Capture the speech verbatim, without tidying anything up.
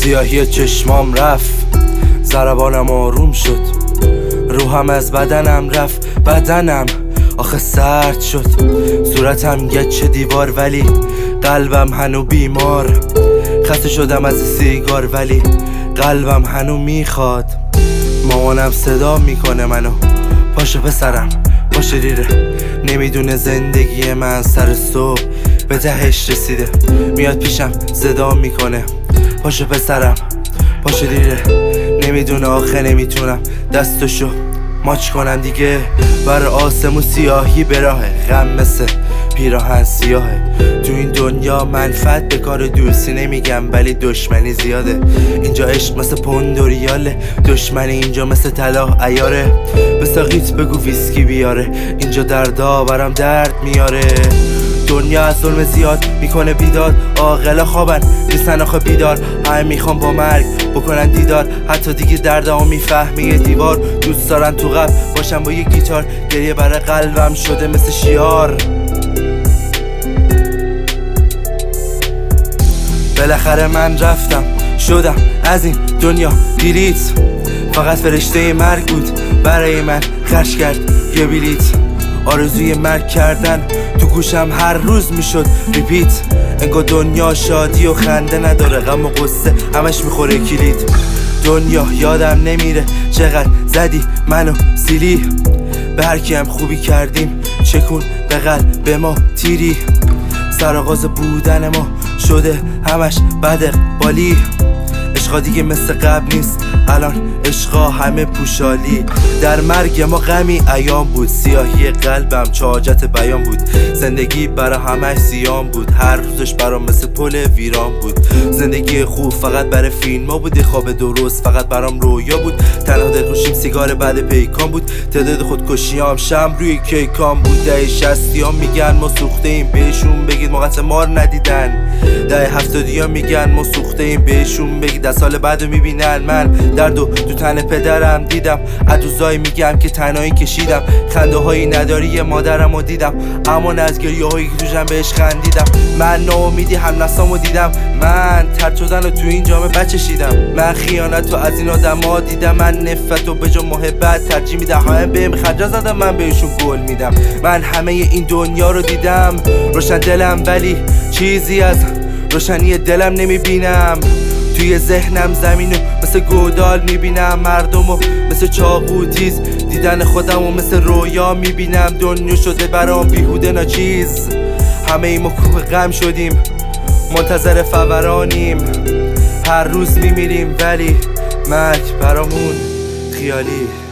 سیاهی چشمام رفت، ضربانم آروم شد، روحم از بدنم رفت، بدنم آخه سرد شد، صورتم گچ دیوار ولی قلبم هنو بیمار، خسته شدم از سیگار ولی قلبم هنو میخواد. مامانم صدا میکنه منو، پاشو پسرم پاشو دیره، نمیدونه زندگی من سر صبح به تهش رسیده، میاد پیشم صدا میکنه پاشو پسرم پاشو دیره، نمیدونه آخه نمیتونم دستشو ماچ کنم دیگه. بر آسمون سیاهی به راهه، غم مثل پیراهن سیاهه، تو این دنیا منفعت به کار دوستی نمیگم ولی دشمنی زیاده، اینجا عشق مثل پوند و ریاله، دشمنی اینجا مثل طلا عیاره، به ساقیت بگو ویسکی بیاره، اینجا دردا برام درد میاره. دنیا از ظلم زیاد میکنه بیداد، عاقلا خوابن نیستن آخه بیدار، همه میخوان با مرگ بکنن دیدار، حتی دیگه دردمو میفهمی یه دیوار، دوست دارن تو قبل باشن با یه گیتار، گریه برای قلبم شده مثل شیار. بالاخره من رفتم شدم از این دنیا دیلیت، فقط فرشته مرگ بود برای من خرج کرد یه بلیت، آرزوی مرگ کردن تو گوشم هر روز میشد ریپیت، انگار دنیا شادی و خنده نداره، غم و قصه همش میخوره کلید. دنیا یادم نمیره چقدر زدی منو سیلی، به هر کی هم خوبی کردیم چکون به قلب ما تیری، سرآغاز بودن ما شده همش بد بالی، عشقا دیگه مثل قبل نیست الان، عشقا همه پوشالی، در مرگ ما غمی ایام بود، سیاهی قلبم چاجت بیان بود، زندگی برا همش زیان بود، هر روزش برام مثل پل ویران بود، زندگی خوب فقط برای فیلم ها بود، خواب درست فقط برام رویا بود، تنها دلخوشیم سیگار بعد پیکان بود، تعداد خودکشیام شم روی کیکان بود، ده شصتی ها میگن ما سوخته ایم، بهشون بگید ما قصد مار ندیدن، ده هفتادی ها میگن ما سوخته ایم، بهشون بگید ده سال بعدو میبینن، من دردو تو تن پدرم دیدم، عدوزایی میگم که تنهایی کشیدم، خنده هایی نداری مادرمو دیدم، اما از گریه هایی که تو جنبش خندیدم، من ناامیدی هم نسامو دیدم، من ترد شدن رو تو این جامعه بچشیدم، من خیانت رو از این آدم ها دیدم، من نفرت رو به جا محبت ترجیح میدم، همه بهم خنجر زدم من بهشون گل میدم، من همه این دنیا رو دیدم روشن دلم ولی چیزی از روشنی دلم نمیبینم، توی ذهنم زمینو مثل گودال میبینم، مردمو مثل چاقو تیز، دیدن خودمو مثل رویا میبینم، دنیا شده برام بیهوده ناچیز، همه ای ما کوه غم شدیم منتظر فورانیم، هر روز میمیریم ولی مرگ برامون خیالی.